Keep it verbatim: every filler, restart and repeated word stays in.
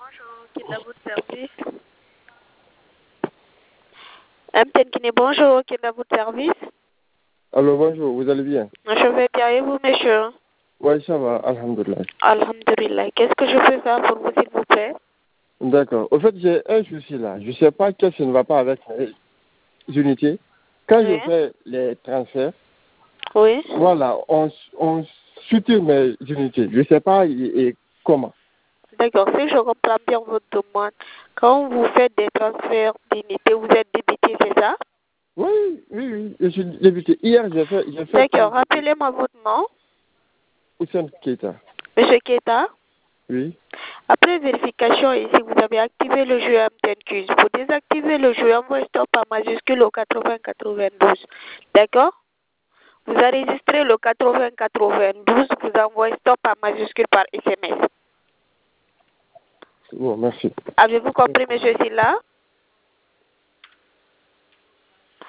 Quel est votre service? M T N Guinée, bonjour, quel est votre service? Alors bonjour, vous allez bien? Je vais bien et vous, monsieur? Oui, ça va, alhamdoulilah. Alhamdulillah. Qu'est-ce que je peux faire pour vous, s'il vous plaît? D'accord. Au fait, j'ai un souci là. Je ne sais pas qu'est-ce qui ne va pas avec les unités. Quand Oui. je fais les transferts, Oui. voilà, on, on soutient mes unités. Je ne sais pas et, et comment. D'accord, si je comprends bien votre demande, quand vous faites des transferts d'unité, vous êtes débité, c'est ça? Oui, oui, oui, je suis débuté. Hier, j'ai fait... j'ai fait D'accord, rappelez-moi votre nom. Hussein Keita. Monsieur Keta. Oui. Après vérification ici, vous avez activé le jeu M T N Quiz. Pour désactiver le jeu, envoyez stop à majuscule au quatre-vingts quatre-vingt-douze. D'accord? Vous enregistrez le quatre-vingts quatre-vingt-douze, vous envoyez stop à majuscule par S M S. Bon, merci. Avez-vous compris, monsieur Silla?